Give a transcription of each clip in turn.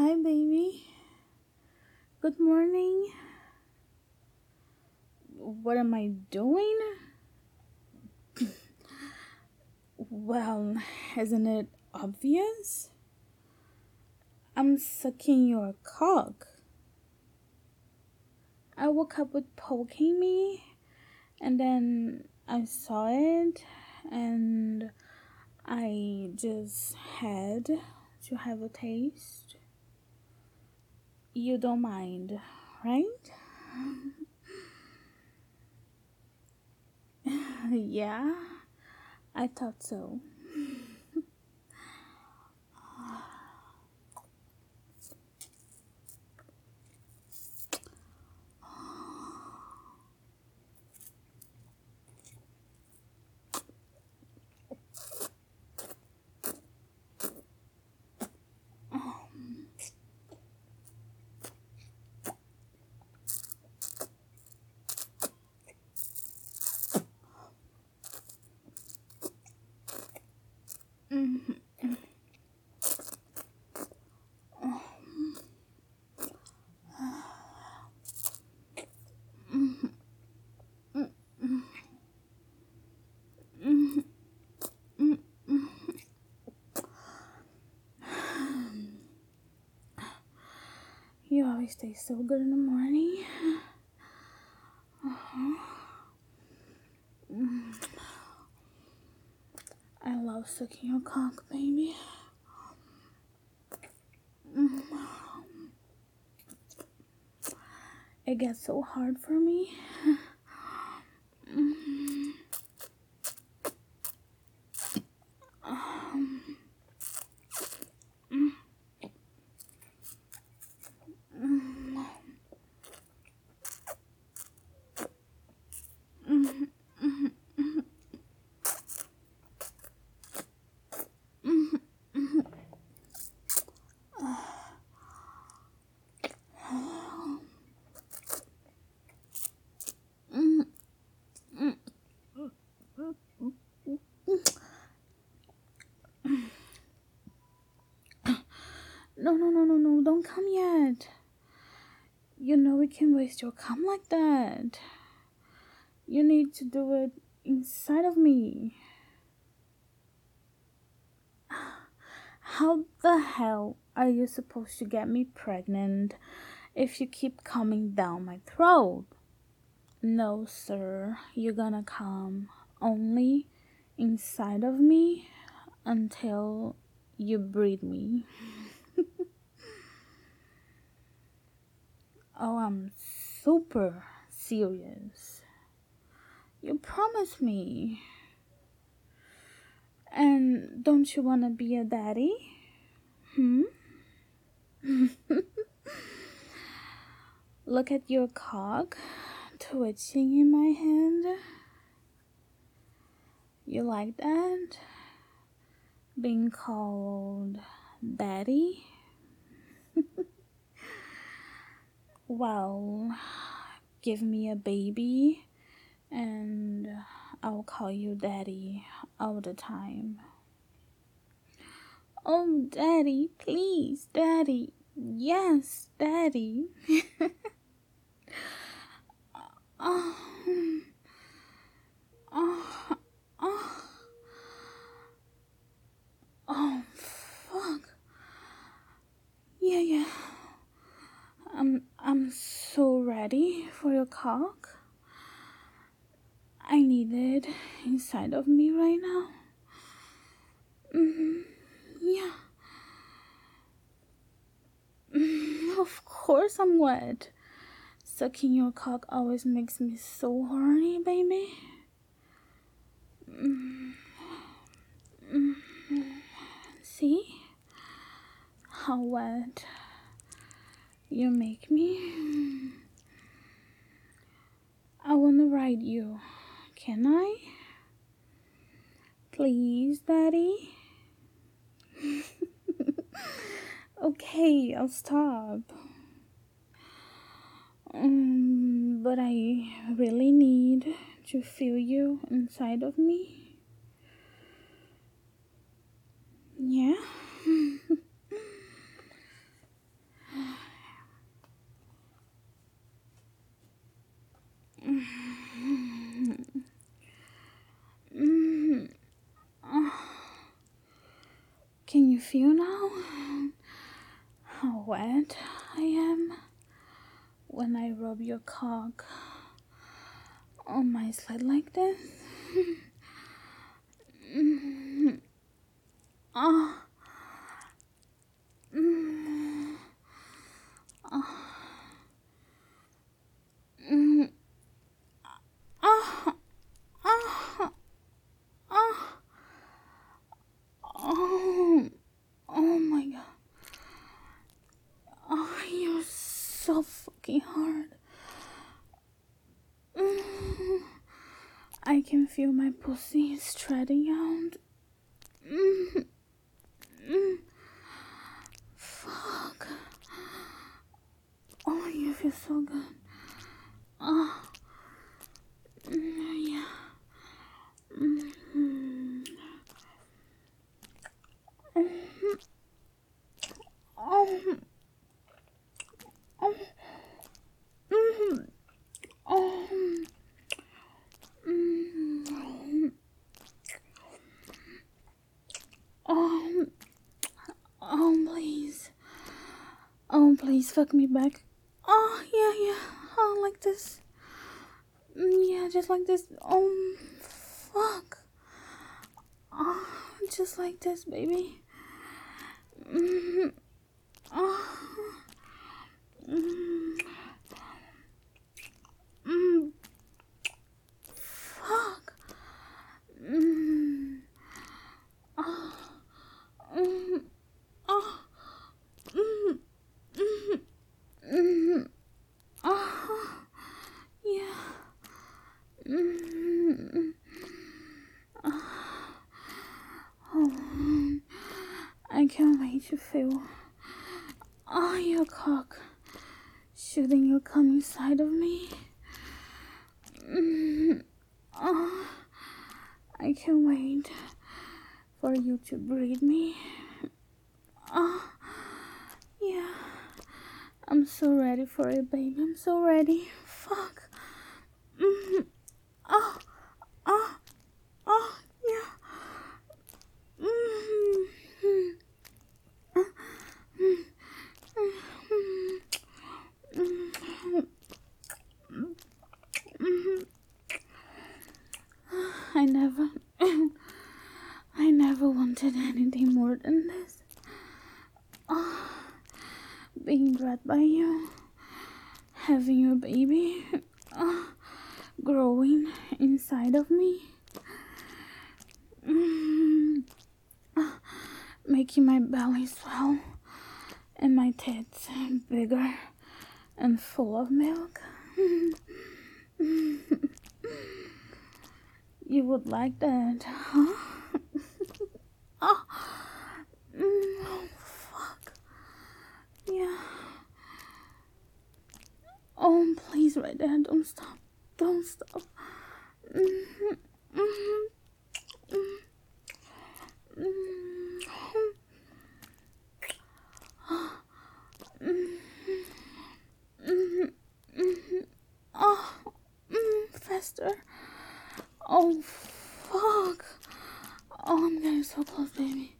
Hi, baby. Good morning. What am I doing? Well, isn't it obvious? I'm sucking your cock. I woke up with poking me, and then I saw it, and I just had to have a taste. You don't mind, right? Yeah, I thought so. You always taste so good in the morning. I love sucking your cock, baby. It gets so hard for me. No, don't come yet. You know we can waste your cum like that. You need to do it inside of me. How the hell are you supposed to get me pregnant if you keep coming down my throat? No, sir, you're gonna come only inside of me until you breed me. Oh, I'm super serious. You promised me. And don't you want to be a daddy? Look at your cock twitching in my hand. You like that? Being called daddy? Well, give me a baby and I'll call you daddy all the time. Oh, daddy, please, daddy. Yes, daddy. Oh, oh, oh, oh, fuck. Yeah. I'm so ready for your cock. I need it inside of me right now. Yeah. Of course I'm wet. Sucking your cock always makes me so horny, baby. See? How wet you make me. I wanna ride you. Can I? Please, daddy? Okay, I'll stop. But I really need to feel you inside of me. Yeah? Can you feel now how wet I am when I rub your cock on my side like this? Oh. Oh my god. Oh, you're so fucking hard. I can feel my pussy stretching out. Fuck. Oh, you feel so good. Oh. Yeah. Please. Oh, please fuck me back. Oh, yeah. Oh, like this. Yeah, just like this. Oh, fuck. Oh, just like this, baby. Oh. Fuck. Yeah. Oh, I can't wait to feel your cock shooting your cum inside of me. Oh, I can't wait for you to breathe me. Oh, yeah. I'm so ready for it, baby. I'm so ready. Fuck. Oh, yeah. I never wanted anything more than this. Oh, being bred by you, having your baby, growing inside of me, making my belly swell and my tits bigger and full of milk. You would like that, huh? Oh, fuck. Yeah. Oh, please, right there. Don't stop. Don't stop. Faster. Oh, fuck. Oh, I'm getting so close, baby.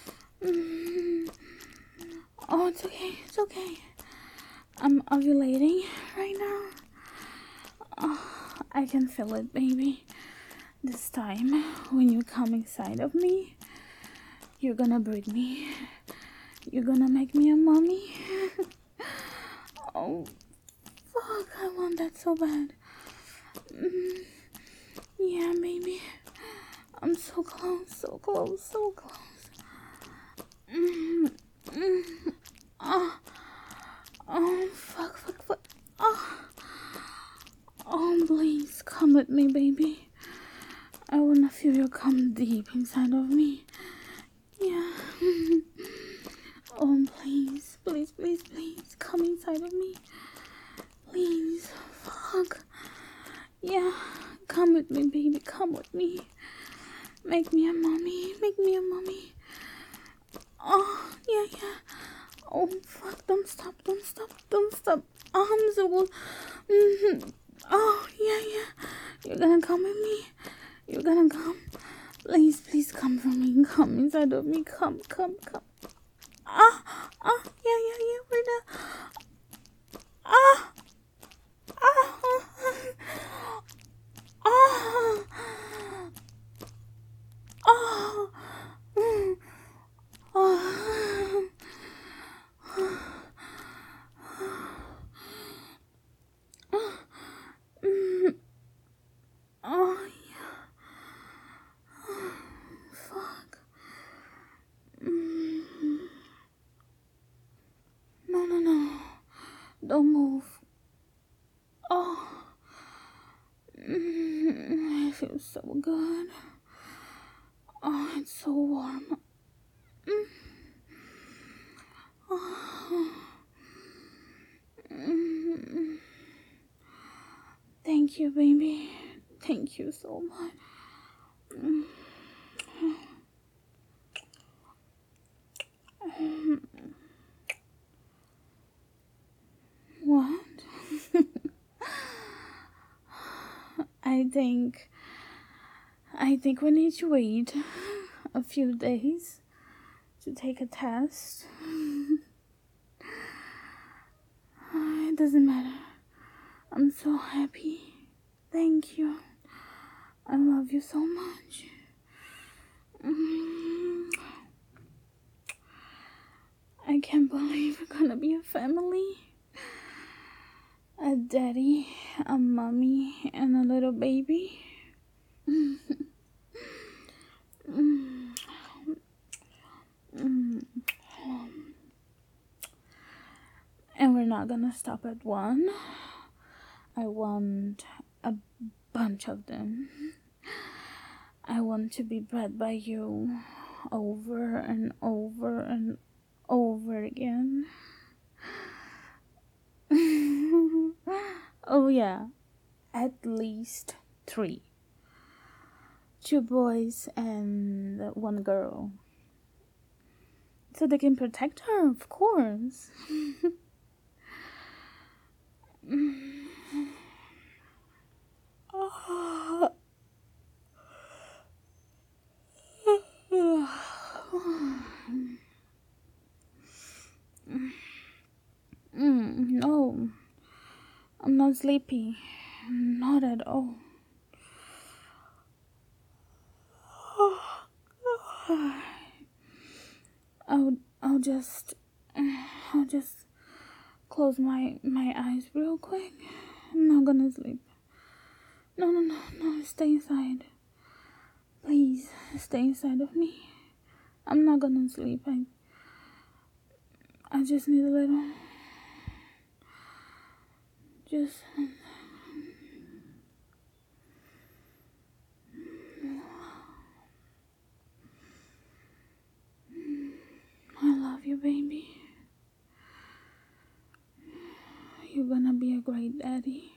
Oh, it's okay. It's okay. I'm ovulating right now. Oh, I can feel it, baby. This time, when you come inside of me, you're gonna breed me. You're gonna make me a mommy. Oh, fuck. I want that so bad. Yeah, baby. I'm so close, so close, so close. Oh, fuck. Oh, please, come with me, baby. I wanna feel you come deep inside of me. Yeah. Oh, please, come inside of me. Please, fuck. Yeah, come with me, baby, come with me. Make me a mommy. Oh, yeah. Oh, fuck, don't stop. I'm so good. Oh, yeah, yeah. You're gonna come with me. You're gonna come. Please, please come for me. Come inside of me. Come, come, come. Ah, ah, yeah, yeah, yeah. We're the. Ah, ah, ah, ah, mm, ah. Mm, oh, fuck. Mm, no, no, no. Don't move. Oh, it feels so good. Oh, it's so warm. Mm, oh, mm, thank you, baby. Thank you so much. Mm, what? I think we need to wait a few days to take a test. It doesn't matter. I'm so happy. Thank you. I love you so much. Mm, I can't believe we're gonna be a family. A daddy, a mommy, and a little baby. Mm, mm, mm. And we're not gonna stop at one. I want a bunch of them. I want to be bred by you over and over and over again. Oh, yeah, at least 3. 2 boys and 1 girl. So they can protect her, of course. No, I'm not sleepy. Not at all. I'll just close my eyes real quick. I'm not gonna sleep. No, no, no, no. Stay inside. Please, stay inside of me. I'm not gonna sleep. I just need a little. Just. I love you, baby. You're gonna be a great daddy.